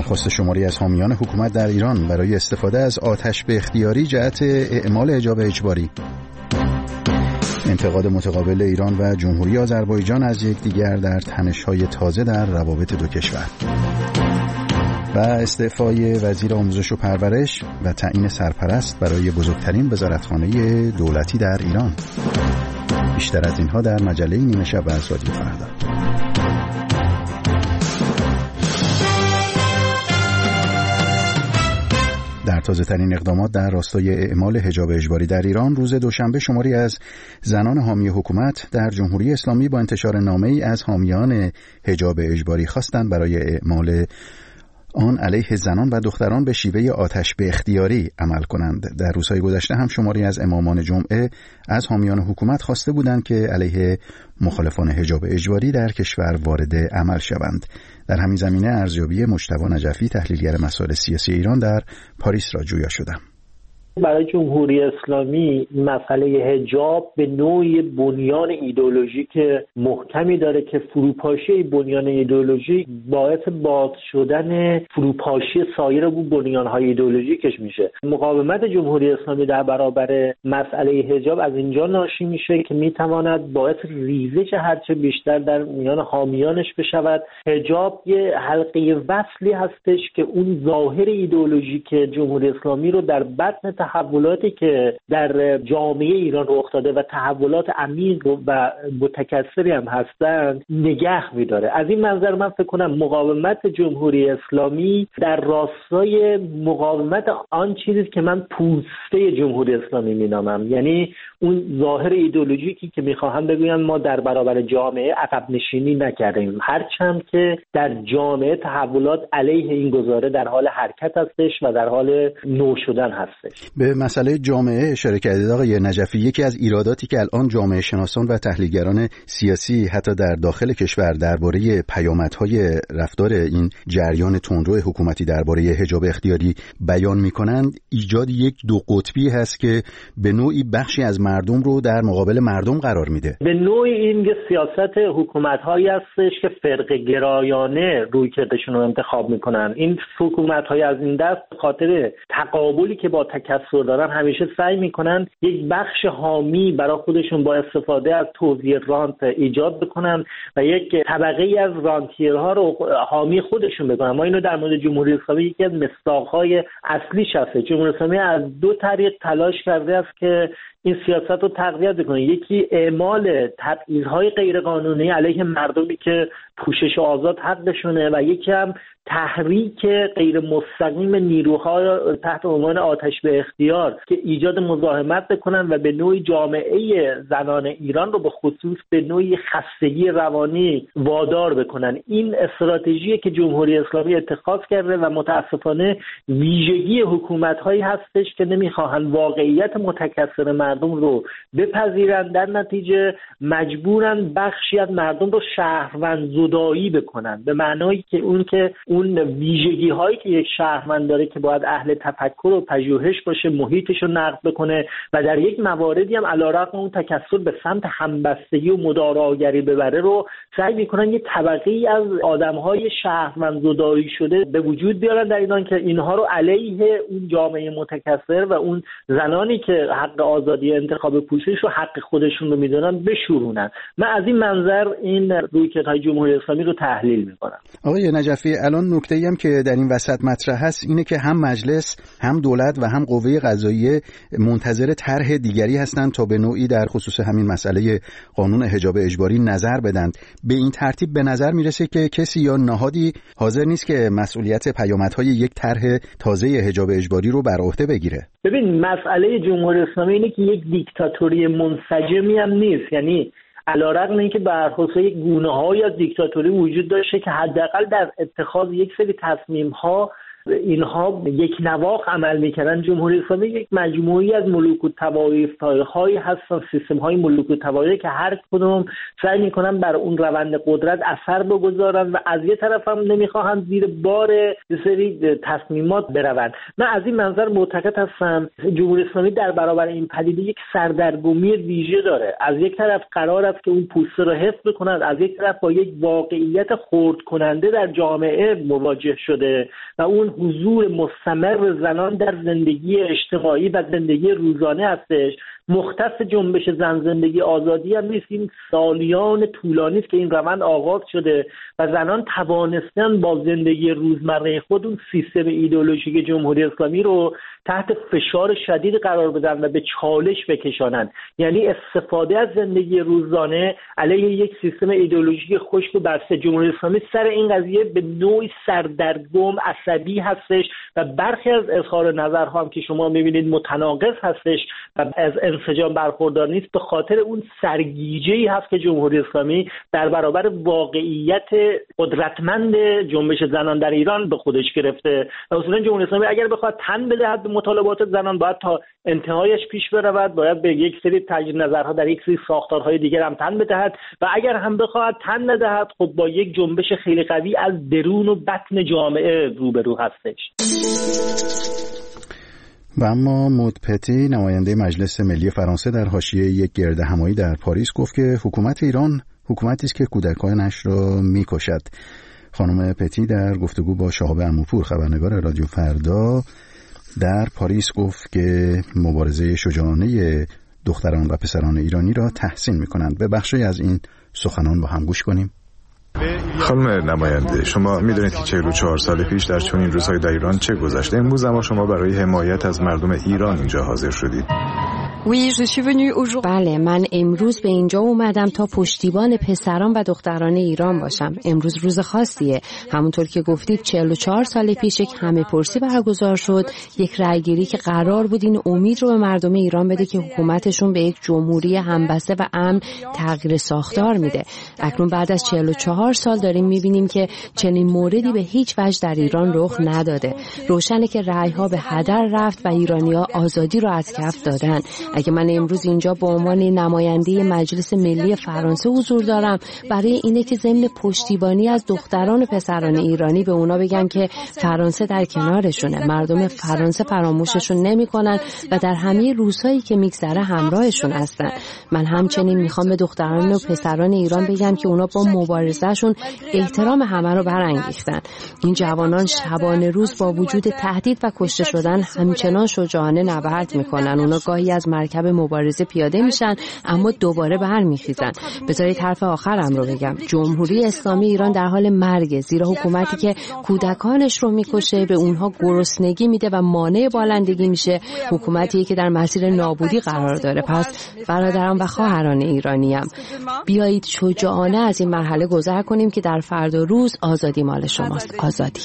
درخواست شماری از حامیان حکومت در ایران برای استفاده از آتش به اختیاری جهت اعمال حجاب اجباری. انتقاد متقابل ایران و جمهوری آذربایجان از یکدیگر در تنش‌های تازه در روابط دو کشور. و استعفای وزیر آموزش و پرورش و تعیین سرپرست برای بزرگترین وزارتخانه دولتی در ایران. بیشتر از اینها در مجله نیمه شب از رادیو فردا. در تازه‌ترین اقدامات در راستای اعمال حجاب اجباری در ایران، روز دوشنبه شماری از زنان حامی حکومت در جمهوری اسلامی با انتشار نامه‌ای از حامیان حجاب اجباری خواستند برای اعمال آن علیه زنان و دختران به شیوه آتش به اختیاری عمل کنند. در روزهای گذشته هم شماری از امامان جمعه از حامیان حکومت خواسته بودند که علیه مخالفان حجاب اجباری در کشور وارد عمل شوند. در همین زمینه ارزیابی مجتبی نجفی، تحلیلگر مسائل سیاسی ایران، در پاریس را جویا شدم. برای جمهوری اسلامی مسئله حجاب به نوعی بنیان ایدئولوژیک محکمی داره که فروپاشی بنیان ایدئولوژیک باعث باز شدن فروپاشی سایر بنیان‌های ایدئولوژیکش میشه. مقاومت جمهوری اسلامی در برابر مسئله حجاب از اینجا ناشی میشه که میتواند باعث ریزش هرچه بیشتر در میان حامیانش بشود. حجاب یه حلقه وصلی هستش که اون ظاهر ایدئولوژیک جمهوری اسلامی رو در بطن تحولاتی که در جامعه ایران رخ داده و تحولات عمیق و متکثری هم هستند نگه می‌داره. از این منظر من فکر کنم مقاومت جمهوری اسلامی در راستای مقاومت آن چیزی که من پوسته جمهوری اسلامی می‌نامم، یعنی اون ظاهر ایدئولوژیکی که می‌خواهم بگویم ما در برابر جامعه عقب نشینی نکردیم، هرچند که در جامعه تحولات علیه این گزاره در حال حرکت هستش و در حال نو شدن هستش. به مسئله جامعه اشاره کردید آقای نجفی. یکی از ایراداتی که الان جامعه شناسان و تحلیلگران سیاسی حتی در داخل کشور درباره پیامدهای رفتار این جریان تندرو حکومتی درباره حجاب اختیاری بیان می‌کنند، ایجاد یک دو قطبی هست که به نوعی بخشی از مردم رو در مقابل مردم قرار میده. به نوعی این سیاست حکومت‌هایی هستش که فرقه گرایانه رویکردشون رو انتخاب می‌کنن. این حکومت‌های از این دست خاطر تقابلی که با تکثر دارن همیشه سعی میکنن یک بخش حامی برای خودشون با استفاده از توزیع رانت ایجاد بکنن و یک طبقه ای از رانتیرها رو حامی خودشون بکنن. ما اینو در مورد جمهوری اسلامی یکی از مصداق‌های اصلیش هست. جمهوری اسلامی از دو طریق تلاش کرده است که این سیاست رو تقویت بکنه. یکی اعمال تبعیض‌های غیرقانونی علیه مردمی که پوشش آزاد حقشونه و یکی هم تحریک غیر مستقیم نیروها تحت عنوان آتش به اختیار که ایجاد مزاحمت بکنن و به نوعی جامعه زنان ایران رو به خصوص به نوعی خستگی روانی وادار بکنن. این استراتژی که جمهوری اسلامی اتخاذ کرده و متاسفانه ویژگی حکومت‌هایی هستش که نمیخواهن واقعیت متکثر مردم رو بپذیرن، در نتیجه مجبورن بخشی از مردم رو شهروند زدایی بکنن، به معنایی که اون ویژگی هایی که یک شهروند داره که باید اهل تفکر و پژوهش باشه، محیطش رو نقد بکنه و در یک مواردی هم علیرغم اون تکثر به سمت همبستگی و مداراگری ببره رو سعی میکنن یه طبقه ای از آدمهای شهروند زدایی شده به وجود بیارن در ایران که اینها رو علیه اون جامعه متکثر و اون زنانی که حق آزادی انتخاب پوشش رو حق خودشون رو میدونن بشورونن. من از این منظر این رویکردهای جمهوری اسلامی رو تحلیل میکنم. آقای نجفی، الان نکته‌ای هم که در این وسط مطرح هست اینه که هم مجلس، هم دولت و هم قوه قضاییه منتظر طرح دیگری هستند تا به نوعی در خصوص همین مسئله قانون حجاب اجباری نظر بدند. به این ترتیب به نظر میرسه که کسی یا نهادی حاضر نیست که مسئولیت پیامدهای یک طرح تازه حجاب اجباری رو بر عهده بگیره. ببین، مسئله جمهوری اسلامی اینه که یک دیکتاتوری منسجمی هم نیست. یعنی علیرغم اینکه برخلاف یک گونه‌های از دیکتاتوری وجود داشته که حداقل در اتخاذ یک سری تصمیم‌ها اینها یک نواخت عمل میکردن. جمهوری اسلامی یک مجموعی از ملوک الطوایف‌هایی هستن، سیستم‌های ملوک الطوایف که هر کدوم سعی میکنن بر اون روند قدرت اثر بگذارن و از یه طرف هم نمیخواهند زیر بار سری تصمیمات بروند. من از این منظر معتقد هستم جمهوری اسلامی در برابر این پدیده یک سردرگمی ویژه داره. از یک طرف قرار است که اون پوسته رو حفظ کند، از یک طرف با یک واقعیت خرد کننده در جامعه مواجه شده و اون حضور مستمر زنان در زندگی اجتماعی و زندگی روزانه هستش. مختص جنبش زن زندگی آزادی هم نیست، این سالیان طولانی است که این روند آغاز شده و زنان توانستن با زندگی روزمره خود اون سیستم ایدئولوژیک جمهوری اسلامی رو تحت فشار شدید قرار بدن و به چالش بکشانن. یعنی استفاده از زندگی روزانه علیه یک سیستم ایدئولوژیک خشک و بسته. جمهوری اسلامی سر این قضیه به نوعی سردرگم عصبی هستش و برخی از اظهار نظرها هم که شما می‌بینید متناقض هستش و از انسجام برخوردار نیست، به خاطر اون سرگیجه‌ای هست که جمهوری اسلامی در برابر واقعیت قدرتمند جنبش زنان در ایران به خودش گرفته. اصولا جمهوری اسلامی اگر بخواد تن بدهد به مطالبات زنان باید تا انتهایش پیش برود، باید به یک سری تجدید نظرها در یک سری ساختارهای دیگر هم تن بدهد و اگر هم بخواد تن ندهد خب با یک جنبش خیلی قوی از درون و بطن جامعه روبرو هستش. و اما مود پتی نماینده مجلس ملی فرانسه در حاشیه یک گردهمایی در پاریس گفت که حکومت ایران حکومتی است که کودکانش را میکشد. خانم پتی در گفتگو با شهاب عموپور خبرنگار رادیو فردا در پاریس گفت که مبارزه شجاعانه دختران و پسران ایرانی را تحسین می‌کنند. به بخشی از این سخنان با هم گوش کنیم. خانم نماینده، شما می‌دونید که 44 سال پیش در چنین روزهای در ایران چه گذشته. امروز اما شما برای حمایت از مردم ایران اینجا حاضر شدید. بله، من امروز به اینجا اومدم تا پشتیبان پسران و دختران ایران باشم. امروز روز خاصیه. همونطور که گفتید 44 سال پیش یک همه‌پرسی برگزار شد، یک رأیگیری که قرار بود این امید رو به مردم ایران بده که حکومتشون به یک جمهوری همبسته و امن تغییر ساختار میده. اکنون بعد از 44 سال داریم میبینیم که چنین موردی به هیچ وجه در ایران رخ نداده. روشنه که رأی‌ها به هدر رفت و ایرانی‌ها آزادی رو از کف دادن. اگه من امروز اینجا به عنوان نماینده مجلس ملی فرانسه حضور دارم برای اینه که ضمن پشتیبانی از دختران و پسران ایرانی به اونا بگم که فرانسه در کنارشونه، مردم فرانسه فراموششون نمی‌کنن و در همه روزهایی که میگذره همراهشون هستن. من همچنین میخوام به دختران و پسران ایران بگم که اونا با مبارزهشون احترام همه رو برانگیختن. این جوانان شبانه روز با وجود تهدید و کشته شدن همچنان شجاعانه نبرد میکنن. اونا گاهی از مرکب مبارزه پیاده میشن اما دوباره برمیخیزن. بذارید حرف آخرم رو بگم. جمهوری اسلامی ایران در حال مرگه، زیرا حکومتی که کودکانش رو میکشه به اونها گرسنگی میده و مانع بالندگی میشه، حکومتی که در مسیر نابودی قرار داره. پس برادران و خواهران ایرانیم، بیایید شجاعانه از این مرحله گذر کنیم که در فردا روز آزادی مال شماست. آزادی.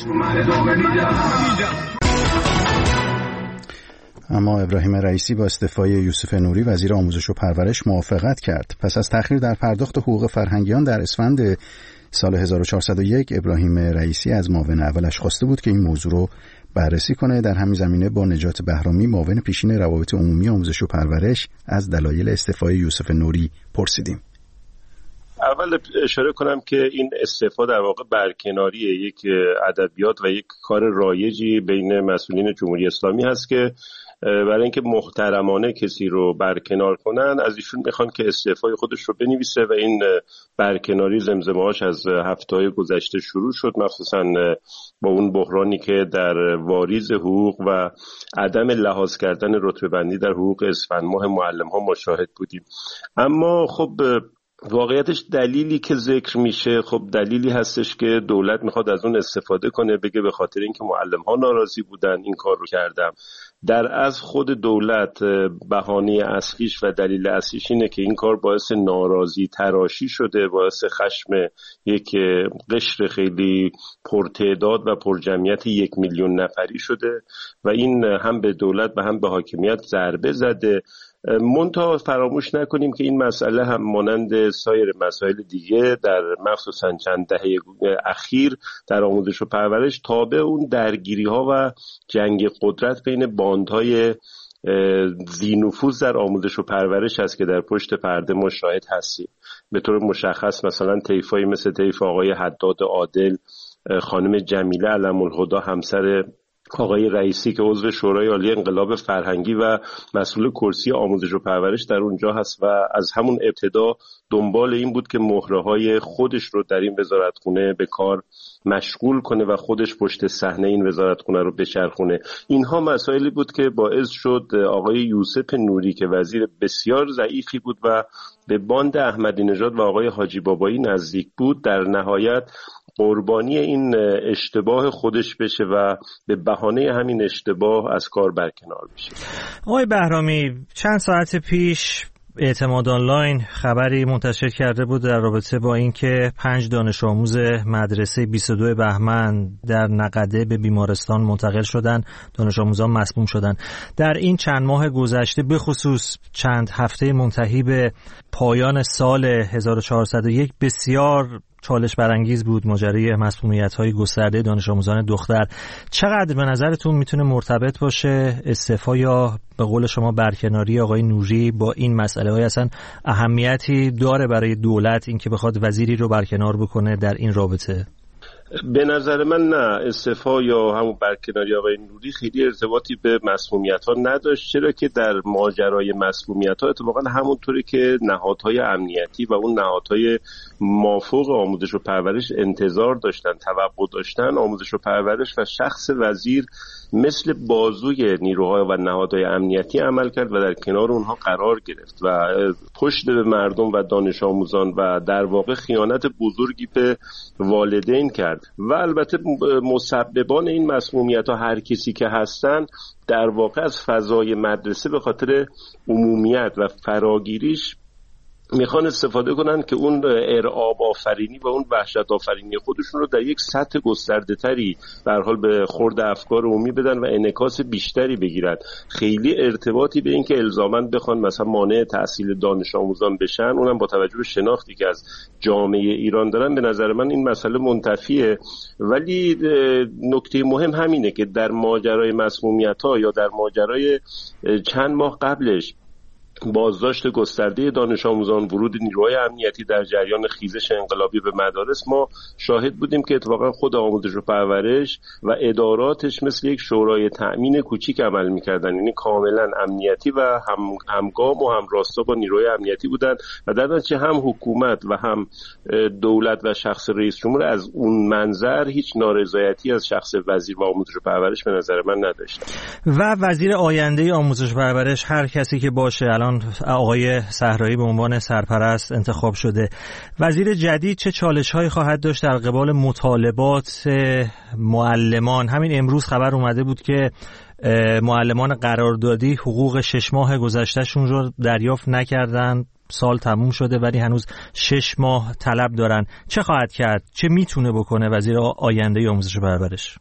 اما ابراهیم رئیسی با استعفای یوسف نوری وزیر آموزش و پرورش موافقت کرد. پس از تأخیر در پرداخت حقوق فرهنگیان در اسفند سال 1401 ابراهیم رئیسی از معاون اولش خواسته بود که این موضوع رو بررسی کنه. در همین زمینه با نجات بهرامی معاون پیشین روابط عمومی آموزش و پرورش از دلایل استعفای یوسف نوری پرسیدیم. اول اشاره کنم که این استعفا در واقع برکناری یک ادبیات و یک کار رایجی بین مسئولین جمهوری اسلامی هست که برای اینکه محترمانه کسی رو برکنار کنن از ایشون میخوان که استعفای خودش رو بنویسه و این برکناری زمزمه‌هاش از هفته‌های گذشته شروع شد، مخصوصا با اون بحرانی که در واریز حقوق و عدم لحاظ کردن رتبه بندی در حقوق اسفند ماه معلم‌ها مشاهد بودیم. اما خب واقعیتش دلیلی که ذکر میشه خب دلیلی هستش که دولت میخواد از اون استفاده کنه، بگه به خاطر اینکه معلم‌ها ناراضی بودن این کار رو کردم. در از خود دولت بهانه اصلیش و دلیل اصلیش اینه که این کار باعث ناراضی تراشی شده، باعث خشم یک قشر خیلی پرتعداد و پرجمعیت 1 میلیون نفری شده و این هم به دولت و هم به حاکمیت ضربه زده منتها فراموش نکنیم که این مسئله هم مانند سایر مسائل دیگه در مخصوصا چند دهه اخیر در آموزش و پرورش تابع اون درگیری‌ها و جنگ قدرت بین باندهای ذی‌نفوذ در آموزش و پرورش است که در پشت پرده ما شاهد هستیم. به طور مشخص مثلا طیفایی مثل طیف آقای حداد عادل، خانم جمیله علم‌الهدی همسر آقای رئیسی که عضو شورای عالی انقلاب فرهنگی و مسئول کرسی آموزش و پرورش در اونجا هست و از همون ابتدا دنبال این بود که مهره‌های خودش رو در این وزارتخونه به کار مشغول کنه و خودش پشت صحنه این وزارتخونه رو بچرخونه. اینها مسائلی بود که باعث شد آقای یوسف نوری که وزیر بسیار ضعیفی بود و به باند احمدی نژاد و آقای حاجی بابایی نزدیک بود در نهایت قربانی این اشتباه خودش بشه و به بهانه همین اشتباه از کار برکنار بشه. آقای بهرامی، چند ساعت پیش اعتماد آنلاین خبری منتشر کرده بود در رابطه با اینکه 5 دانش آموز مدرسه 22 بهمن در نقده به بیمارستان منتقل شدن. دانش آموزان مسموم شدن. در این چند ماه گذشته به خصوص چند هفته منتهی به پایان سال 1401 بسیار چالش برانگیز بود ماجرای مسمومیت‌های گسترده دانش آموزان دختر. چقدر به نظرتون میتونه مرتبط باشه استعفا یا به قول شما برکناری آقای نوری با این مسئله های اصلا اهمیتی داره برای دولت اینکه بخواد وزیری رو برکنار بکنه در این رابطه؟ به نظر من نه، استعفا یا همون برکناری آقای نوری خیلی ارتباطی به مسمومیت‌ها نداشت، چرا که در ماجرای مسمومیت‌ها اتفاقا همونطوری که نهادهای امنیتی و اون نهادهای مافوق آموزش و پرورش انتظار داشتن، توقع داشتن، آموزش و پرورش و شخص وزیر مثل بازوی نیروهای و نهادهای امنیتی عمل کرد و در کنار اونها قرار گرفت و پشت به مردم و دانش آموزان و در واقع خیانت بزرگی به والدین کرد. و البته مسببان این مسمومیت‌ها هر کسی که هستن در واقع از فضای مدرسه به خاطر عمومیت و فراگیریش میخوان استفاده کنن که اون ارعاب آفرینی و اون وحشت آفرینی خودشون رو در یک سطح گسترده تری به هر حال به خورد افکار عمومی بدن و انعکاس بیشتری بگیرن. خیلی ارتباطی به این که الزاماً بخوان مثلا مانع تحصیل دانش آموزان بشن، اونم با توجه به شناختی که از جامعه ایران دارن، به نظر من این مسئله منتفیه. ولی نکته مهم همینه که در ماجرای مسمومیت‌ها یا در ماجرای چند ماه قبلش بازداشت گسترده دانش آموزان، ورود نیروهای امنیتی در جریان خیزش انقلابی به مدارس، ما شاهد بودیم که اتفاقا خود آموزش و پرورش و اداراتش مثل یک شورای تأمین کوچیک عمل می‌کردن، یعنی کاملا امنیتی و همگام و همراستا با نیروهای امنیتی بودن و در نتیجه هم حکومت و هم دولت و شخص رئیس جمهور از اون منظر هیچ نارضایتی از شخص وزیر و آموزش و پرورش به نظر من نداشتن. و وزیر آینده آموزش و پرورش هر کسی که باشه، الان آقای صحرایی به عنوان سرپرست انتخاب شده، وزیر جدید چه چالش‌هایی خواهد داشت در قبال مطالبات معلمان؟ همین امروز خبر اومده بود که معلمان قراردادی حقوق 6 ماه گذشتهشون رو دریافت نکردن. سال تموم شده ولی هنوز 6 ماه طلب دارن. چه خواهد کرد؟ چه میتونه بکنه وزیر آینده آموزش و پرورش؟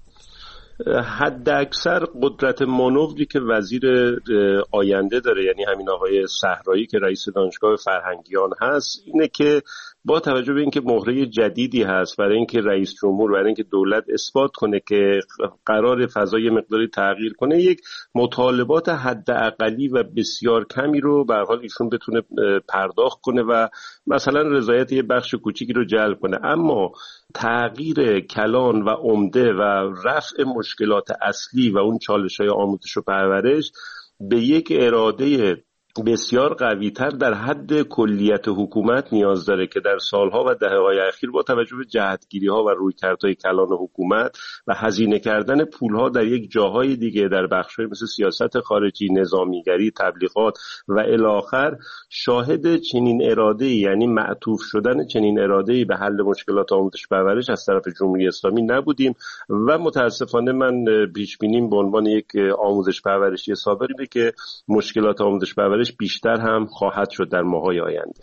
حد اکثر قدرت مانوری که وزیر آینده داره، یعنی همین آقای صحرایی که رئیس دانشگاه فرهنگیان هست، اینه که با توجه به اینکه مهره جدیدی هست برای اینکه رئیس جمهور، برای اینکه دولت اثبات کنه که قرار فضای مقداری تغییر کنه، یک مطالبات حداقلی و بسیار کمی رو به هر حال ایشون بتونه پرداخت کنه و مثلا رضایت یه بخش کوچیکی رو جلب کنه. اما تغییر کلان و عمده و رفع مشکلات اصلی و اون چالش‌های آموزش و پرورش به یک اراده بسیار قوی‌تر در حد کلیت حکومت نیاز داره که در سالها و دهه‌های اخیر با توجه به جهتگیری‌ها و رویکردهای کلان حکومت و هزینه کردن پول‌ها در یک جاهای دیگه، در بخش‌های مثل سیاست خارجی، نظامیگری، تبلیغات و الی آخر، شاهد چنین اراده‌ای، یعنی معطوف شدن چنین اراده‌ای به حل مشکلات آموزش و پرورش از طرف جمهوری اسلامی نبودیم و متاسفانه من پیش بینیم به عنوان یک آموزش پرورشی سابق اینه که مشکلات آموزش پرورش بیشتر هم خواهد شد در ماه‌های آینده.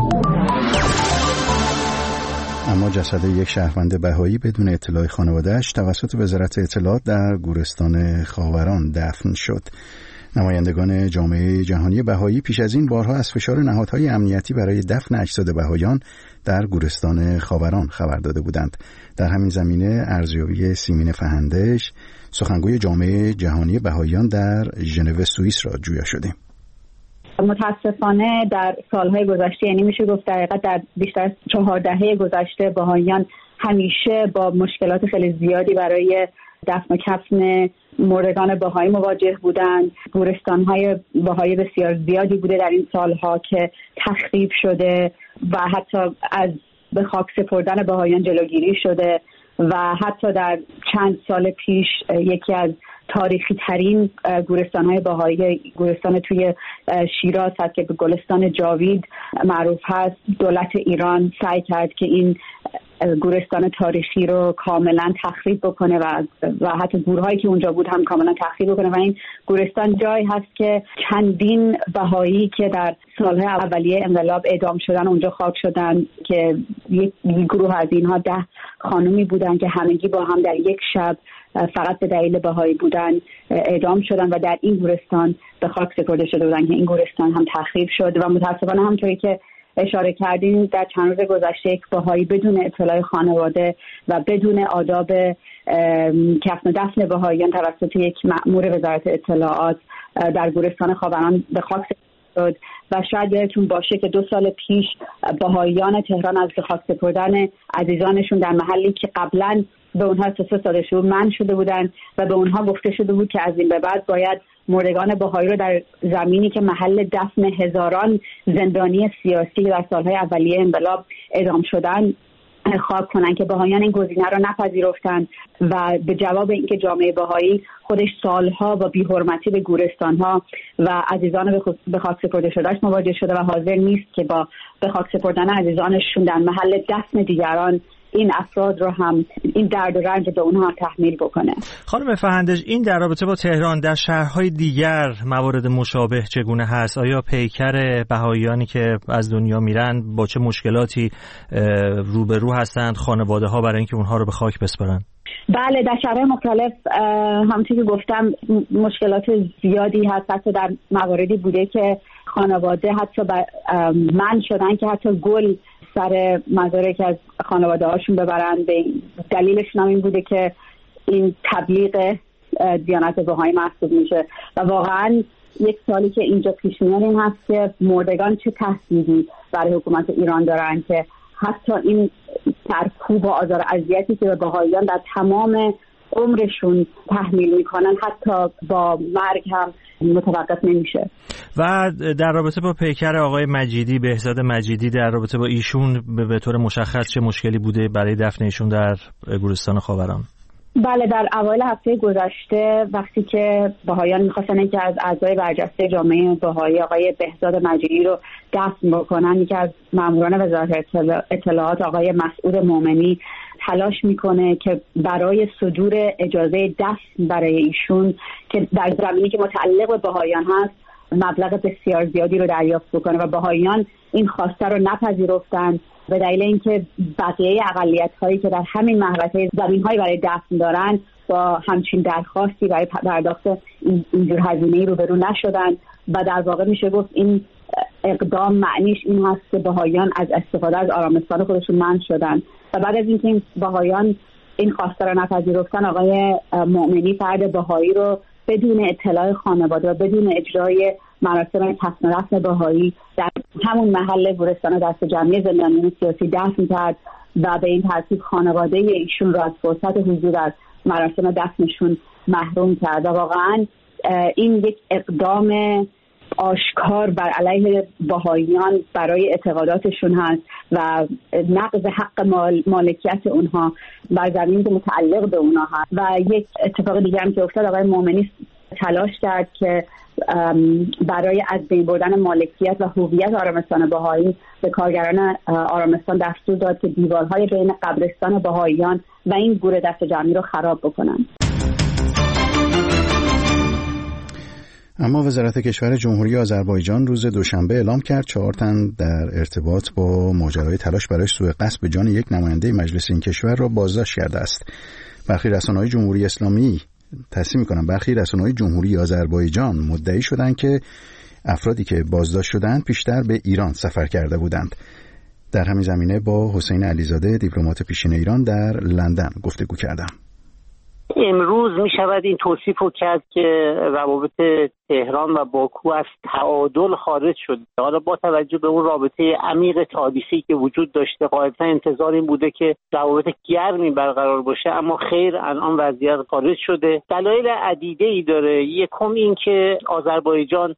اما جسد یک شهروند بهایی بدون اطلاع خانواده‌اش توسط وزارت اطلاعات در گورستان خاوران دفن شد. نمایندگان جامعه جهانی بهایی پیش از این بارها از فشار نهادهای امنیتی برای دفن اجساد بهاییان در گورستان خاوران خبر داده بودند. در همین زمینه ارزیابی سیمین فهندش، سخنگوی جامعه جهانی بهاییان در ژنو سوئیس را جویا شدیم. متاسفانه در سالهای گذشته، یعنی میشه گفت در حقیقت در بیشتر از 4 دهه گذشته، بهاییان همیشه با مشکلات خیلی زیادی برای دفن و کفن مردگان بهایی مواجه بودند. گورستان‌های بهایی بسیار زیادی بوده در این سالها که تخریب شده و حتی از به خاک سپردن بهاییان جلوگیری شده و حتی در چند سال پیش یکی از تاریخی ترین گورستان‌های بهایی، گورستان توی شیراز هست که به گلستان جاوید معروف هست. دولت ایران سعی کرد که این گورستان تاریخی رو کاملا تخریب بکنه و حتی گورهایی که اونجا بود هم کاملا تخریب بکنه و این گورستان جایی هست که چندین بهایی که در سالهای اولیه انقلاب اعدام شدن اونجا خاک شدن، که یک گروه از اینها 10 خانومی بودن که همگی با هم در یک شب فقط به دلیل بهایی بودن اعدام شدن و در این گورستان به خاک سپرده شده بودن که این گورستان هم تخریب شد. و متاسفانه همونطوری که اشاره کردیم در چند روز گذشته یک بهایی بدون اطلاع خانواده و بدون آداب کفن و دفن بهاییان توسط یک مأمور وزارت اطلاعات در گورستان خاوران به خاک شد و شاید یادتون باشه که 2 سال پیش بهاییان تهران از به خاک سپردن عزیزانشون در محلی که قبلا به اونها اختصاص داده شده منع شده بودن و به اونها گفته شده بود که از این به بعد باید مردگان بهایی رو در زمینی که محل دفن هزاران زندانی سیاسی در سالهای اولیه انقلاب اعدام شدن خاک کنن، که بهاییان این گزینه رو نپذیرفتن و به جواب اینکه جامعه بهایی خودش سالها با بی‌حرمتی به گورستان‌ها و عزیزان به خاک سپرده شدهش مواجه شده و حاضر نیست که با به خاک سپردن عزیزانشون در محل دفن دیگران این افراد رو هم این درد و رنج به اونها تحمیل بکنه. خانم فهندش، این در رابطه با تهران در شهرهای دیگر موارد مشابه چگونه هست؟ آیا پیکر بهاییانی که از دنیا میرن با چه مشکلاتی روبرو هستند خانواده ها برای اینکه اونها رو به خاک بسپارن؟ بله، در شهرهای مختلف همونطور که گفتم مشکلات زیادی هست. حتی در مواردی بوده که خانواده حتی منع شدن که حتی گل سر مزارک از خانواده هاشون ببرن. به دلیلشون هم این بوده که این تبلیغ دیانت بهایی محسوب میشه و واقعا یک سالی که اینجا پیش میاد این هست که مردگان چه تهدیدی برای حکومت ایران دارن که حتی این سرکوب و آزار و اذیتی که به بهاییان در تمام عمرشون تحمیل میکنن حتی با مرگ هم متوقف نمیشه. و در رابطه با پیکر آقای مجیدی، بهزاد مجیدی، در رابطه با ایشون به طور مشخص چه مشکلی بوده برای دفن ایشون در گورستان خاوران؟ بله، در اوایل هفته گذشته وقتی که بهاییان می‌خواستن که از اعضای برجسته جامعه بهایی آقای بهزاد مجیدی رو دفن بکنن، یکی از ماموران وزارت اطلاعات آقای مسعود مومنی تلاش میکنه که برای صدور اجازه دفن برای ایشون که در زمینی که متعلق به بهاییان هست مبلغ بسیار زیادی رو دریافت بکنه و بهاییان این خواسته رو نپذیرفتن به دلیل اینکه بقیه اقلیت‌هایی که در همین محوطه زمین‌هایی برای دفن دارن با همچین درخواستی برای پرداخت اینجور هزینه‌ای روبرو نشدن و در واقع میشه گفت این اقدام معنیش این هست که بهاییان از استفاده از آرامستان خودشون منع شدن و بعد از اینکه بهاییان این خواسته رو نپذیرفتن آقای مؤمنی فرد بهایی رو بدون اطلاع خانواده و بدون اجرای مراسم کفن و دفن بهایی در همون محل گورستان دست جمعی زندانیان سیاسی دفن کرد و به این ترتیب خانواده ایشون را از فرصت حضور در مراسم دفنشون محروم کرد و واقعا این یک اقدام آشکار بر علیه بهاییان برای اعتقاداتشون هست و نقض حق مالکیت اونها بر زمینی که متعلق به اونها هست. و یک اتفاق دیگه هم که افتاد، آقای مومنی تلاش کرد که برای از بین بردن مالکیت و هویت آرامستان بهایی به کارگران آرامستان دستور داد که دیوارهای بین قبرستان بهاییان و این گور دست جمعی رو خراب بکنن. اما وزارت کشور جمهوری آذربایجان روز دوشنبه اعلام کرد 4 تن در ارتباط با ماجرای تلاش برای سوء قصد به جان یک نماینده مجلس این کشور را بازداشت کرده است. برخی رسانه‌های جمهوری اسلامی تصحیح میکنم برخی رسانه‌های جمهوری آذربایجان مدعی شدند که افرادی که بازداشت شدند پیشتر به ایران سفر کرده بودند. در همین زمینه با حسین علیزاده دیپلمات پیشین ایران در لندن گفتگو کردم. امروز می شود این توصیفو کرد که روابط تهران و باکو از تعادل خارج شد. حالا با توجه به اون رابطه عمیق تاریخی که وجود داشته قاعدتا انتظار این بوده که روابط گرمی برقرار باشه، اما خیر الان وضعیت خارج شده. دلایل عدیده‌ای داره. یکم این که آذربایجان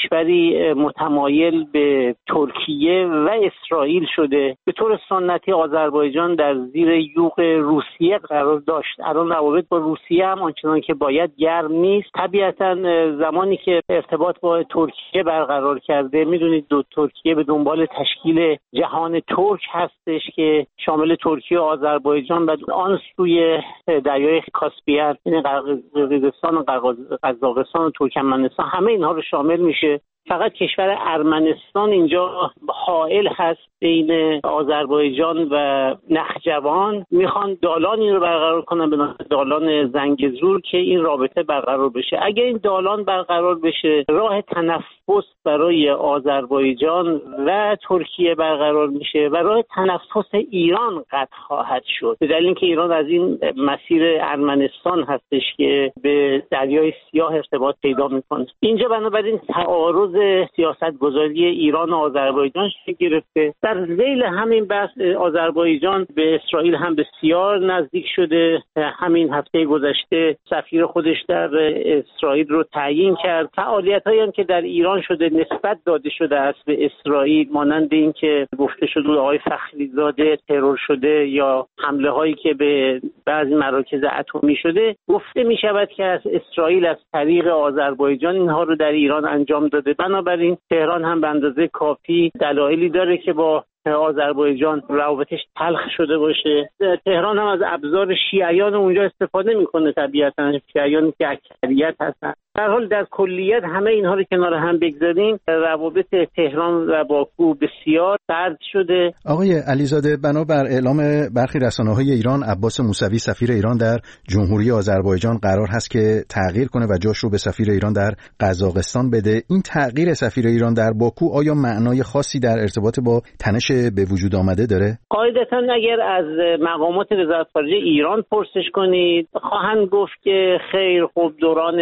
کشوری متمایل به ترکیه و اسرائیل شده. به طور سنتی آذربایجان در زیر یوغ روسیه قرار داشت. الان روابط با روسیه هم آنچنان که باید گرم نیست. طبیعتا زمانی که ارتباط با ترکیه برقرار کرده، میدونید ترکیه به دنبال تشکیل جهان ترک هستش که شامل ترکیه و آذربایجان و آن سوی دریای کاسپیان، یعنی قرقیزستان و قزاقستان و ترکمنستان، همه اینها رو شامل میشه. فقط کشور ارمنستان اینجا حائل هست بین آذربایجان و نخجوان. میخوان دالانی رو برقرار کنن به نام دالان زنگزور که این رابطه برقرار بشه. اگر این دالان برقرار بشه، راه تنفس برای آذربایجان و ترکیه برقرار میشه و راه تنفس ایران قطع خواهد شد، به دلیل اینکه ایران از این مسیر ارمنستان هستش که به دریای سیاه ارتباط پیدا میکنه. اینجا بنابراین تعارض سیاستگذاری ایران و آذربایجان شکل گرفته. در ذیل همین بحث آذربایجان به اسرائیل هم بسیار نزدیک شده. همین هفته گذشته سفیر خودش در اسرائیل رو تعیین کرد. فعالیت‌هایی هم که در ایران شده نسبت داده شده است به اسرائیل، مانند این که گفته شده آقای فخریزاده ترور شده یا حمله هایی که به بعضی مراکز اتمی شده، گفته می شود که از اسرائیل از طریق آذربایجان اینها رو در ایران انجام داده. بنابراین تهران هم به اندازه کافی دلایلی داره که با آذربایجان روابطش تلخ شده باشه. تهران هم از ابزار شیعیان اونجا استفاده میکنه، طبیعتا شیعیانی که اکثریت هستن. در حال در کلیت همه اینها رو کنار هم بگذاریم، روابط تهران و باکو بسیار سرد شده. آقای علیزاده، بنابر اعلام برخی رسانه‌های ایران، عباس موسوی سفیر ایران در جمهوری آذربایجان قرار هست که تغییر کنه و جاش رو به سفیر ایران در قزاقستان بده. این تغییر سفیر ایران در باکو آیا معنای خاصی در ارتباط با تنش به وجود آمده داره؟ قاعدتا اگر از مقامات وزارت خارجه ایران پرسش کنید، خواهند گفت که خیر، خوب دوران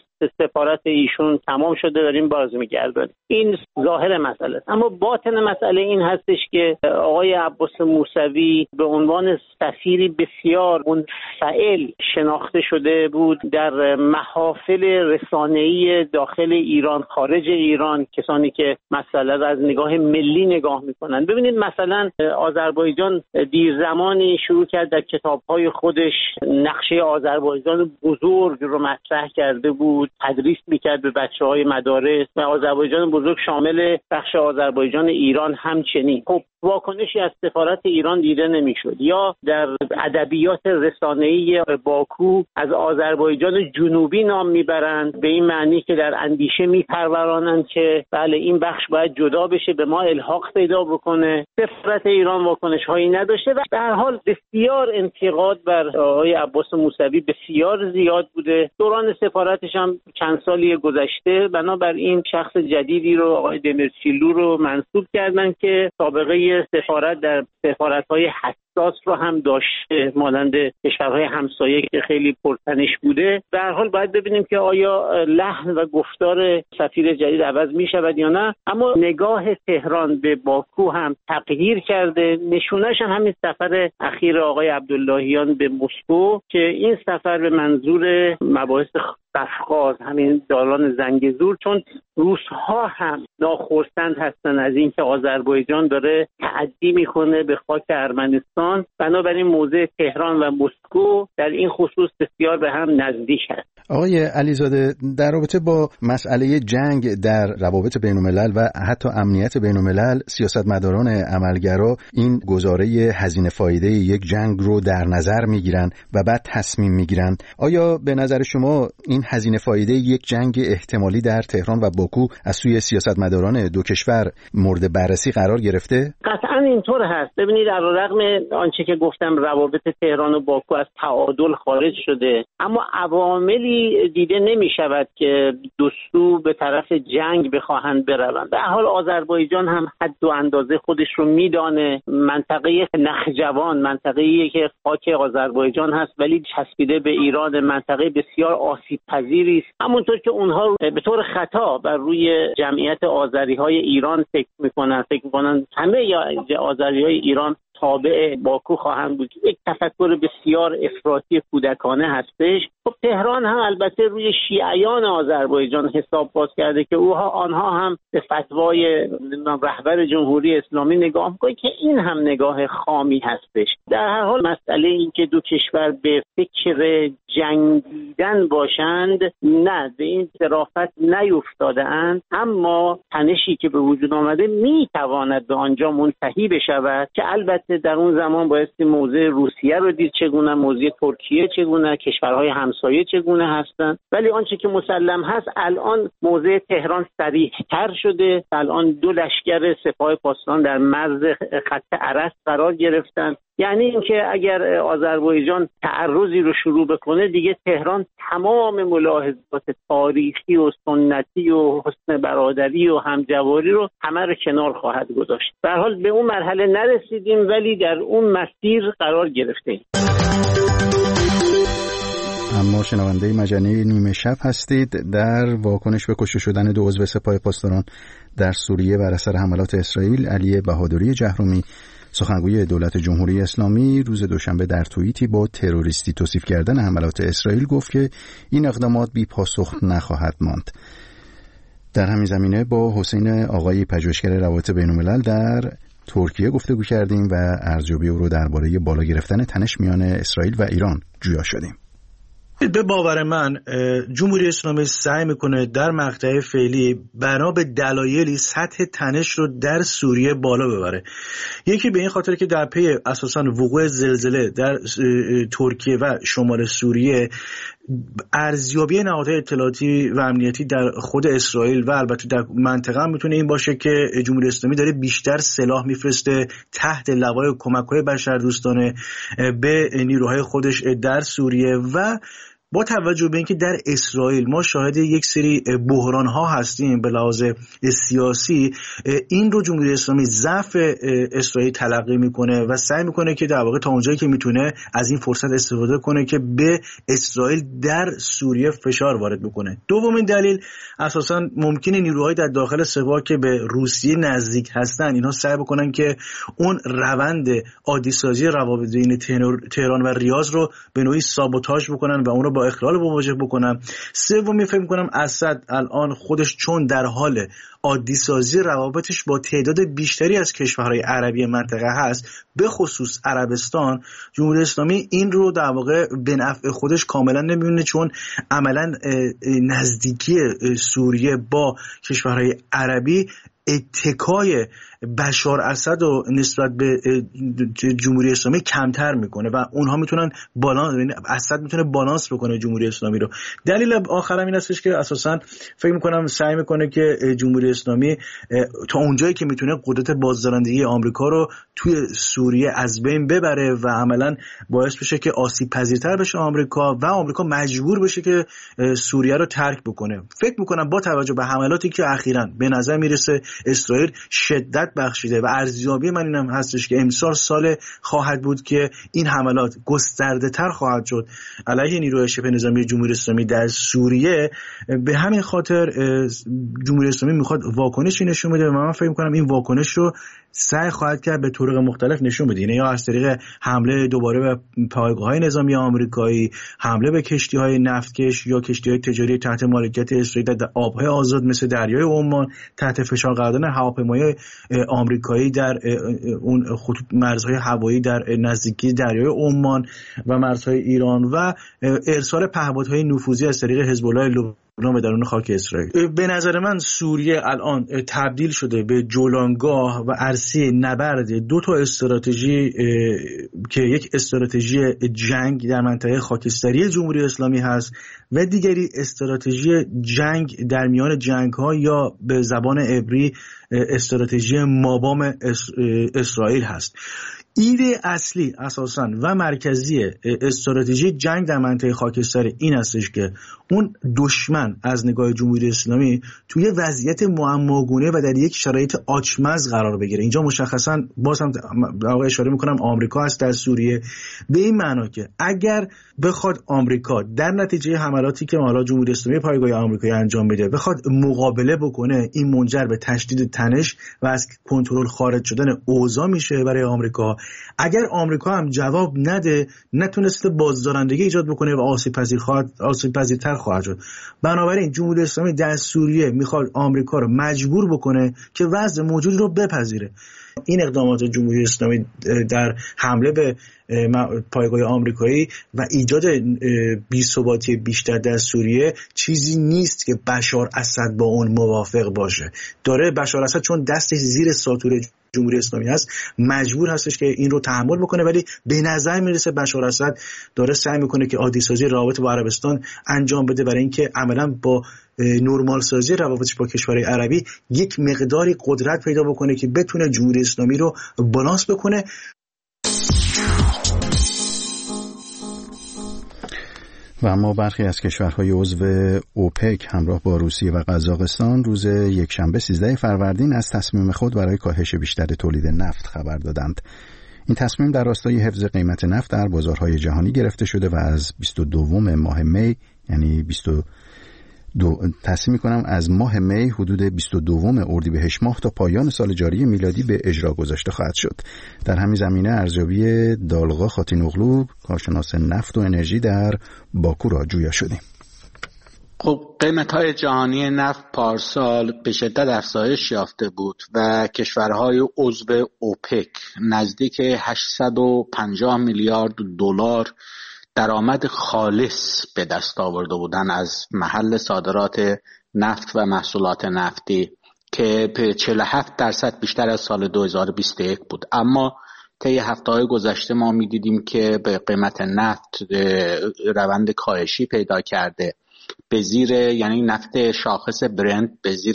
سفارت ایشون تمام شده، داریم باز میگردیم. این ظاهر مسئله است، اما باطن مسئله این هستش که آقای عباس موسوی به عنوان سفیری بسیار منفعل شناخته شده بود در محافل رسانه‌ای داخل ایران، خارج ایران، کسانی که مسئله را از نگاه ملی نگاه میکنن. ببینید مثلا آذربایجان دیر زمانی شروع کرد در کتاب‌های خودش نقشه آذربایجان بزرگ رو مطرح کرده بود، تدریس میکرد به بچه‌های مدارس و آذربایجان بزرگ شامل بخش آذربایجان ایران همچنین. خب واکنشی از سفارت ایران دیده نمیشد. یا در ادبیات رسانه‌ای باکو از آذربایجان جنوبی نام میبرند به این معنی که در اندیشه میپرورانند که بله این بخش باید جدا بشه، به ما الحاق پیدا بکنه. سفارت ایران واکنش هایی نداشته و به هر حال بسیار انتقاد بر آقای عباس موسوی بسیار زیاد بوده. دوران سفارتش هم چند سالی گذشته، بنابراین شخص جدیدی رو آقای دمرچیلو رو منصوب کردن که سابقه سفارت در سفارت‌های حساس رو هم داشته، مانند کشورهای همسایه که خیلی پرتنش بوده. به هر حال باید ببینیم که آیا لحن و گفتار سفیر جدید عوض می شود یا نه. اما نگاه تهران به باکو هم تغییر کرده. نشونش هم همین سفر اخیر آقای عبداللهیان به مسکو که این سفر به منظور مباحث قفقاز، همین دالان زنگزور، چون روس‌ها هم ناخرسند هستن از اینکه آذربایجان داره تعدی میکنه به خاک ارمنستان. بنابراین موضع تهران و مسکو در این خصوص بسیار به هم نزدیک است. آقای علیزاده، در رابطه با مسئله جنگ در روابط بین‌الملل و حتی امنیت بین‌الملل، سیاستمداران عملگرا این گزاره هزینه فایده یک جنگ رو در نظر میگیرن و بعد تصمیم میگیرن. آیا به نظر شما این هزینه فایده یک جنگ احتمالی در تهران و باکو از سوی سیاستمداران دو کشور مورد بررسی قرار گرفته؟ قطعاً اینطور هست. ببینید علیرغم آنچه که گفتم روابط تهران و باکو از تعادل خارج شده، اما عواملی دیده نمی شود که دو سو به طرف جنگ بخواهند بروند. به هر حال آذربایجان هم حد و اندازه خودش رو میدانه. منطقه نخجوان منطقه‌ایه که خاک آذربایجان هست ولی چسبیده به ایران، منطقه بسیار آسیب پذیری است. همونطور که اونها به طور خطا بر روی جمعیت آذری‌های ایران فکر میکنن همه آذری‌های ایران تابع باکو خواهند بود. یک تفکر بسیار افراطی کودکانه هستش. خب تهران هم البته روی شیعیان آذربایجان حساب باز کرده که آنها هم به فتوای رهبر جمهوری اسلامی نگاه می‌کنند که این هم نگاه خامی هستش. در هر حال مسئله این که دو کشور به فکر جنگیدن باشند، نه، به این صرافت نیفتاده‌اند، اما تنشی که به وجود آمده میتواند به آنجا منتهی بشود که البته در اون زمان بایستی موضع روسیه رو دید چگونه، موضع ترکیه چگونه، کشورهای همسایه چگونه هستند. ولی آنچه که مسلم هست الان موضع تهران صریح‌تر شده. الان دو لشکر سپاه پاسداران در مرز خط ارس قرار گرفتند. یعنی اینکه اگر آذربایجان تعرضی رو شروع بکنه دیگه تهران تمام ملاحظات تاریخی و سنتی و حسن برادری و همجواری رو همه رو کنار خواهد گذاشت. به هر حال به اون مرحله نرسیدیم ولی در اون مسیر قرار گرفتیم. اما شنونده مجله نیمه شب هستید. در واکنش به کشته شدن دو عضو سپاه پاسداران در سوریه بر اثر حملات اسرائیل، علی بهادری جهرومی، سخنگوی دولت جمهوری اسلامی، روز دوشنبه در توییتی با تروریستی توصیف کردن حملات اسرائیل گفت که این اقدامات بی پاسخ نخواهد ماند. در همین زمینه با حسین آقایی، پژوهشگر روابط بین‌الملل در ترکیه گفتگو کردیم و ارزیابی او رو درباره بالا گرفتن تنش میان اسرائیل و ایران جویا شدیم. به باور من جمهوری اسلامی سعی میکنه در مقطع فعلی بنا به دلایلی سطح تنش رو در سوریه بالا ببره. یکی به این خاطر که در پی اساساً وقوع زلزله در ترکیه و شمال سوریه ارزیابی نهادهای اطلاعاتی و امنیتی در خود اسرائیل و البته در منطقه هم میتونه این باشه که جمهوری اسلامی داره بیشتر سلاح میفرسته تحت لوای کمک‌های بشردوستانه به نیروهای خودش در سوریه و با توجه به اینکه در اسرائیل ما شاهد یک سری بحران ها هستیم به لحاظ سیاسی، این رو جمهوری اسلامی ضعف اسرائیل تلقی میکنه و سعی میکنه که در واقع تا اونجایی که میتونه از این فرصت استفاده کنه که به اسرائیل در سوریه فشار وارد بکنه. دومین دلیل اساسا ممکنه نیروهای در داخل سپاه که به روسیه نزدیک هستن اینها سعی بکنن که اون روند عادی سازی روابط بین تهران و ریاض رو به نوعی سابوتاژ بکنن و اون رو با اخلال مواجه بکنم. سومی فکر می‌کنم اسد الان خودش چون در حال عادی سازی روابطش با تعداد بیشتری از کشورهای عربی منطقه هست، به خصوص عربستان، جمهوری اسلامی این رو در واقع به نفع خودش کاملا نمی‌بینه، چون عملا نزدیکی سوریه با کشورهای عربی اتکای بشار اسد و نسبت به جمهوری اسلامی کمتر میکنه و اونها میتونن اسد میتونه بالانس بکنه جمهوری اسلامی رو. دلیل آخرم این هستش که اساسا فکر میکنم سعی میکنه که جمهوری اسلامی تا اونجایی که میتونه قدرت بازدارندگی آمریکا رو توی سوریه از بین ببره و عملا باعث بشه که آسیب پذیرتر بشه آمریکا و آمریکا مجبور بشه که سوریه رو ترک بکنه. فکر میکنم با توجه به حملاتی که اخیراً به نظر میرسه اسرائیل شدت بخشیده و ارزیابی من اینم هستش که امسال سال خواهد بود که این حملات گسترده تر خواهد شد علیه نیروهای شبه نظامی جمهوری اسلامی در سوریه. به همین خاطر جمهوری اسلامی میخواد واکنشی نشون بده و من فکر می‌کنم این واکنش رو سعی خواهد کرد به طرق مختلف نشون بده، یعنی یا از طریق حمله دوباره به پایگاه‌های نظامی آمریکایی، حمله به کشتی‌های نفتکش یا کشتی‌های تجاری تحت مالکیت اسرائیل در آب‌های آزاد مثل دریای عمان، تحت فشار قرار دادن هواپیمای آمریکایی در اون خطوط مرزهای هوایی در نزدیکی دریای عمان و مرزهای ایران و ارسال پهپادهای نفوذی از طریق حزب الله به درون خاک اسرائیل. به نظر من سوریه الان تبدیل شده به جولانگاه و عرصه نبرد دو تا استراتژی که یک استراتژی جنگ در منطقه خاکستری جمهوری اسلامی هست و دیگری استراتژی جنگ در میان جنگ‌ها یا به زبان عبری استراتژی مابام اسرائیل هست. ایده اصلی اساساً و مرکزی استراتژی جنگ در منطقه خاکستر این هستش که اون دشمن از نگاه جمهوری اسلامی توی وضعیت معماگونه و در یک شرایط آچمز قرار بگیره. اینجا مشخصاً باز هم اشاره میکنم آمریکا هست در سوریه، به این معنا که اگر بخواد آمریکا در نتیجه حملاتی که حالا جمهوری اسلامی پایگاه آمریکایی انجام میده بخواد مقابله بکنه، این منجر به تشدید تنش و از کنترل خارج شدن اوضاع میشه برای آمریکا. اگر آمریکا هم جواب نده نتونسته بازدارندگی ایجاد بکنه و آسیب پذیرتر خواهد شد. بنابراین جمهوری اسلامی در سوریه میخواد آمریکا رو مجبور بکنه که وضع موجود رو بپذیره. این اقدامات جمهوری اسلامی در حمله به پایگاه آمریکایی و ایجاد بی‌ثباتی بیشتر در سوریه چیزی نیست که بشار اسد با اون موافق باشه. داره بشار اسد چون دستش زیر ساطور جمهوری اسلامی هست مجبور هستش که این رو تحمل بکنه، ولی به نظر میرسه بشار اسد داره سعی میکنه که عادی سازی روابط با عربستان انجام بده برای اینکه عملاً با نورمال سازی روابطش با کشورهای عربی یک مقداری قدرت پیدا بکنه که بتونه جمهوری اسلامی رو بالانس بکنه. و اما برخی از کشورهای عضو اوپک همراه با روسیه و قزاقستان روز یکشنبه 13 فروردین از تصمیم خود برای کاهش بیشتر تولید نفت خبر دادند. این تصمیم در راستای حفظ قیمت نفت در بازارهای جهانی گرفته شده و از 22 ماه می یعنی تصمیم می‌کنم از ماه می حدود 22 اردیبهشت ماه تا پایان سال جاری میلادی به اجرا گذاشته خواهد شد. در همین زمینه ارزیابی دالغا خاتینوغلو کارشناس نفت و انرژی در باکو را جویا شدیم. خب قیمت‌های جهانی نفت پارسال به شدت افزایش یافته بود و کشورهای عضو اوپک نزدیک 850 میلیارد دلار درآمد خالص به دست آورده بودن از محل صادرات نفت و محصولات نفتی که 47% بیشتر از سال 2021 بود. اما طی هفته‌های گذشته ما می‌دیدیم که به قیمت نفت روند کاهشی پیدا کرده، به زیر یعنی نفت شاخص برنت به زیر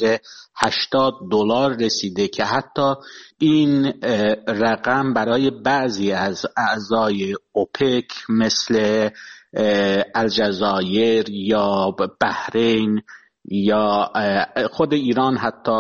$80 رسیده که حتی این رقم برای بعضی از اعضای اوپک مثل الجزایر یا بحرین یا خود ایران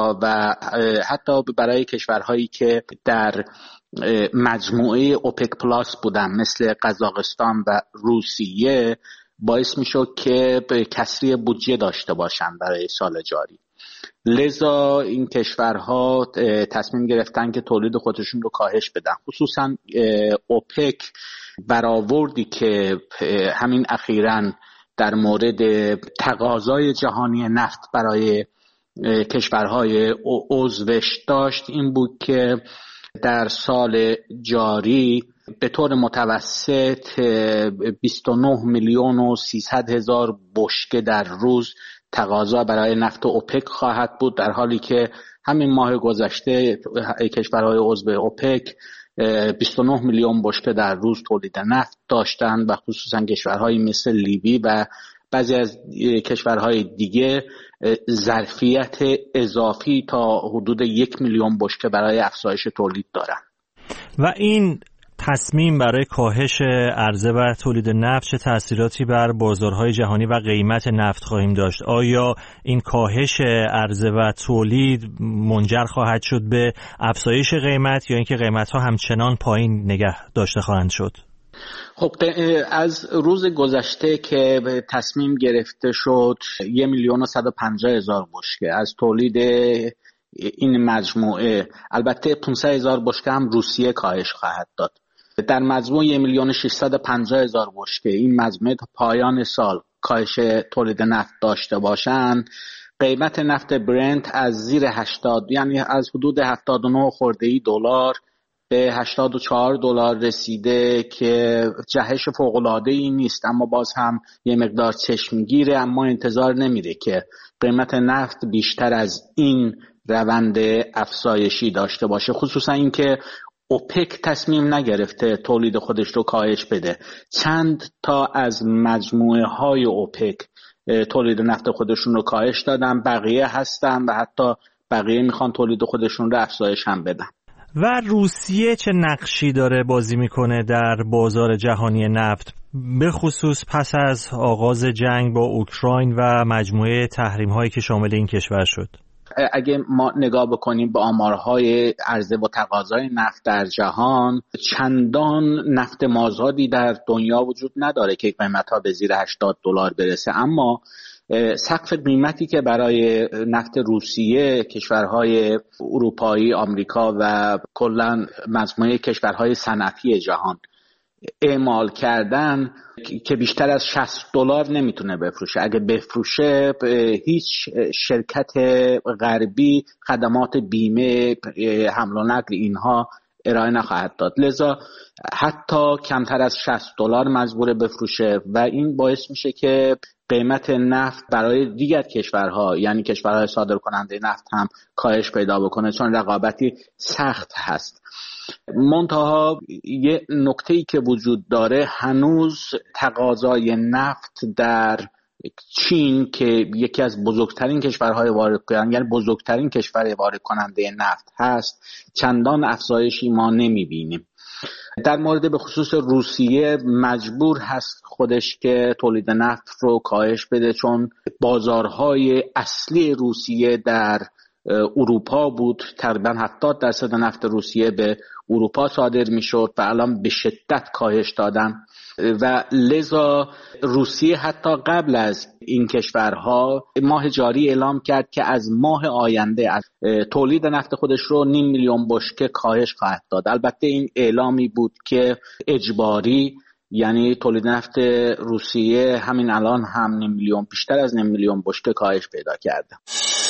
حتی برای کشورهایی که در مجموعه اوپک پلاس بودن مثل قزاقستان و روسیه باعث میشد که کسری بودجه داشته باشن برای سال جاری. لذا این کشورها تصمیم گرفتن که تولید خودشون رو کاهش بدن. خصوصا اوپک برآوردی که همین اخیراً در مورد تقاضای جهانی نفت برای کشورهای عضوش داشت این بود که در سال جاری به طور متوسط 29 میلیون و 300 هزار بشکه در روز تقاضا برای نفت اوپک خواهد بود، در حالی که همین ماه گذشته کشورهای عضو اوپک 29 میلیون بشکه در روز تولید نفت داشتند و خصوصا کشورهایی مثل لیبی و بعضی از کشورهای دیگه ظرفیت اضافی تا حدود 1 میلیون بشکه برای افزایش تولید دارند. و این تصمیم برای کاهش عرضه و تولید نفت چه تأثیراتی بر بازارهای جهانی و قیمت نفت خواهیم داشت؟ آیا این کاهش عرضه و تولید منجر خواهد شد به افزایش قیمت یا اینکه قیمت‌ها همچنان پایین نگه داشته خواهند شد؟ خب از روز گذشته که تصمیم گرفته شد 1,150,000 بشکه از تولید این مجموعه، البته 500,000 بشکه هم روسیه کاهش خواهد داد، در مجموع 1,650,000 بشکه این مجموعه تا پایان سال کاهش تولید نفت داشته باشند، قیمت نفت برنت از زیر 80 یعنی از حدود 79 خرده‌ای دلار به $84 رسیده که جهش فوق‌العاده‌ای نیست، اما باز هم یه مقدار چشمگیره. اما انتظار نمیره که قیمت نفت بیشتر از این روند افزایشی داشته باشه، خصوصا اینکه اوپک تصمیم نگرفته تولید خودش رو کاهش بده. چند تا از مجموعه های اوپک تولید نفت خودشون رو کاهش دادن، بقیه هستن و حتی بقیه میخوان تولید خودشون رو افزایش هم بدن. و روسیه چه نقشی داره بازی میکنه در بازار جهانی نفت، به خصوص پس از آغاز جنگ با اوکراین و مجموعه تحریم هایی که شامل این کشور شد؟ اگه ما نگاه بکنیم به آمارهای عرضه و تقاضای نفت در جهان، چندان نفت مازادی در دنیا وجود نداره که قیمتها به زیر $80 برسه، اما سقف قیمتی که برای نفت روسیه کشورهای اروپایی، آمریکا و کلاً مجموعه کشورهای صنعتی جهان اعمال کردن که بیشتر از $60 نمیتونه بفروشه. اگه بفروشه هیچ شرکت غربی خدمات بیمه، حمل و نقل اینها ارائه نخواهد داد، لذا حتی کمتر از $60 مجبوره بفروشه و این باعث میشه که قیمت نفت برای دیگر کشورها، یعنی کشورهای صادر کننده نفت هم کاهش پیدا بکنه، چون رقابتی سخت هست. منتها یه نکته‌ای که وجود داره، هنوز تقاضای نفت در چین که یکی از بزرگترین کشورهای وارد کننده، یعنی بزرگترین کشور وارد کننده نفت هست، چندان افزایشی ما نمی‌بینیم. در مورد به خصوص روسیه مجبور هست خودش که تولید نفت رو کاهش بده، چون بازارهای اصلی روسیه در اروپا بود. تقریبا 70% نفت روسیه به اروپا صادر میشد و الان به شدت کاهش دادن و لذا روسیه حتی قبل از این کشورها ماه جاری اعلام کرد که از ماه آینده از تولید نفت خودش رو 500,000 بشکه کاهش خواهد داد. البته این اعلامی بود که اجباری، یعنی تولید نفت روسیه همین الان هم 500,000 بیشتر از 500,000 بشکه کاهش پیدا کرده.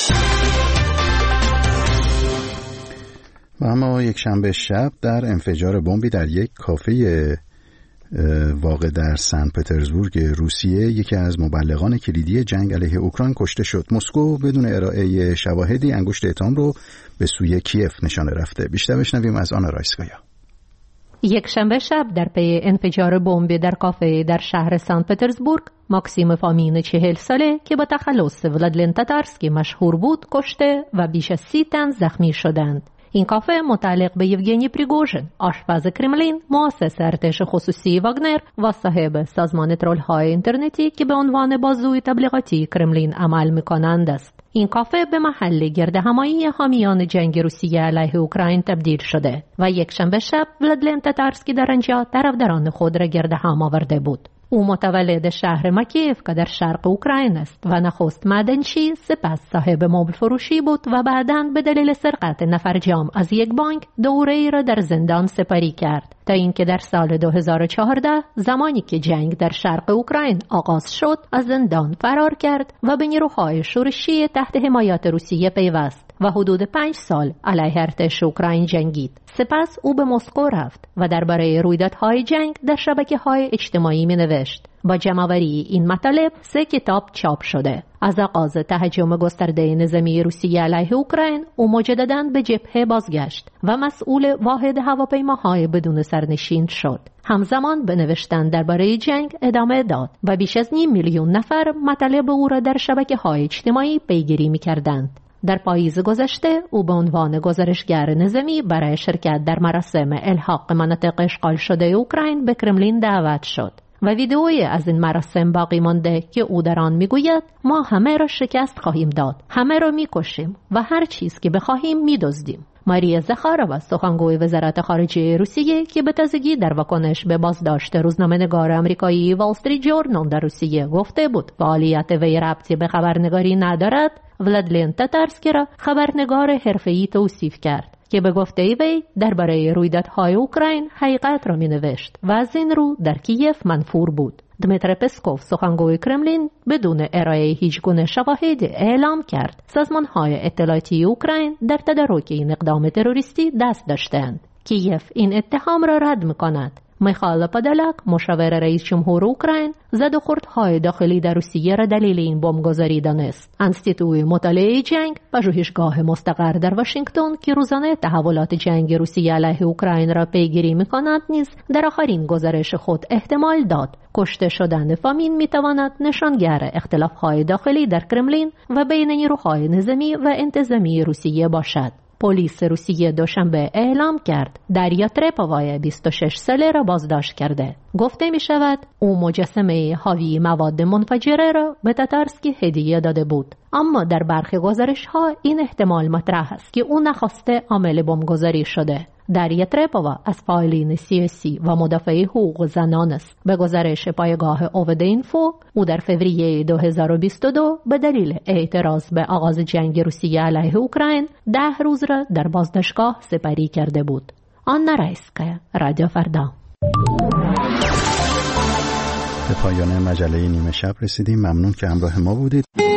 و اما یک شنبه شب در انفجار بمبی در یک کافه واقع در سن پترزبورگ روسیه یکی از مبلغان کلیدی جنگ علیه اوکراین کشته شد. مسکو بدون ارائه شواهدی انگشت اتهام رو به سوی کیف نشانه رفته. بیشتر بشنویم از آنا رایسکایا. یک شنبه شب در پی انفجار بمب در کافه در شهر سن پترزبورگ، ماکسیم فامین 40 ساله که با تخلص ولادیمیر تاتارسکی مشهور بود کشته و بیش از 30 تن زخمی شدند. این کافه متعلق به یوگنی پریگوژن، آشپز کرملین، مؤسس ارتش خصوصی واگنر و صاحب سازمان ترول‌های اینترنتی که به عنوان بازوی تبلیغاتی کرملین عمل می‌کنند است. این کافه به محل گردهمایی حامیان جنگ روسیه علیه اوکراین تبدیل شده و یک شنبه شب ولادیمیر تاتارسکی در آنجا طرفداران خود را گردهم آورده بود. او متولد شهر مکیف که در شرق اوکراین است و نخست معدنچی، سپس صاحب مبل فروشی بود و بعداً به دلیل سرقت نفرجام از یک بانک دوره‌ای را در زندان سپری کرد تا اینکه در سال 2014 زمانی که جنگ در شرق اوکراین آغاز شد از زندان فرار کرد و به نیروهای شورشی تحت حمایت روسیه پیوست و حدود 5 سال علیه ارتش اوکراین جنگید. سپس او به مسکو رفت و درباره رویدادهای جنگ در شبکه‌های اجتماعی می‌نوشت. با جمع‌آوری این مطالب 3 کتاب چاپ شده. از آغاز تهاجم گسترده نظامی روسیه علیه اوکراین، او مجدداً به جبهه بازگشت و مسئول واحد هواپیماهای بدون سرنشین شد. همزمان به نوشتن درباره جنگ ادامه داد و بیش از 500,000 نفر مطالب او را در شبکه‌های اجتماعی پیگیری می‌کردند. در پاییز گذشته او به عنوان گزارشگر نظامی برای شرکت در مراسم الحاق مناطق اشغال شده اوکراین به کرملین دعوت شد و ویدئویی از این مراسم باقی مانده که او در آن میگوید ما همه را شکست خواهیم داد، همه را میکشیم و هر چیز که بخواهیم میدزدیم. ماریا زخارova، سخنگوی وزارت خارجه روسیه که به تازگی در واکنش به بازداشت روزنامه‌نگار آمریکایی وال استریت ژورنال در روسیه گفته بود فعالیت وی ربطی به خبرنگاری ندارد، ولادیمیر تاتارسکی را خبرنگار حرفه‌ای توصیف کرد که به گفته وی درباره رویدادهای اوکراین حقیقت را می‌نوشت و از این رو در کیف منفور بود. دمیتری پسکوف، سخنگوی کرملین، بدون ارائه هیچ گونه شواهد اعلام کرد سازمان‌های اطلاعاتی اوکراین در تدارک این اقدام تروریستی دست داشتند کیف این اتهام را رد می‌کند. میخائیل پادالک مشاور رئیس جمهور اوکراین زد و خوردهای داخلی در روسیه را دلیل این بمبگذاری دانست. انستیتوی مطالعه جنگ پژوهشگاه مستقر در واشنگتن که روزانه تحولات جنگ روسیه علیه اوکراین را پیگیری می‌کند نیز در آخرین گزارش خود احتمال داد کشته شدن فامین میتواند نشانگر اختلاف‌های داخلی در کرملین و بین نیروهای نظامی و انتظامی روسیه باشد. پلیس روسیه دوشنبه اعلام کرد داریا ترپووای 26 ساله را بازداشت کرده. گفته می شود او مجسمه حاوی مواد منفجره را به تاتارسکی هدیه داده بود. اما در برخی گزارش‌ها این احتمال مطرح است که او نخواسته عامل بمبگذاری شده. داریا ترپووا از فعالین سیاسی و مدافع حقوق زنان است. به گزارش پایگاه اوودینفو او در فوریه 2022 به دلیل اعتراض به آغاز جنگ روسیه علیه اوکراین 10 روز را در بازداشتگاه سپری کرده بود. آنا رایسکا، رادیو فردا. به پایان مجله نیمه شب رسیدیم. ممنون که همراه ما بودید.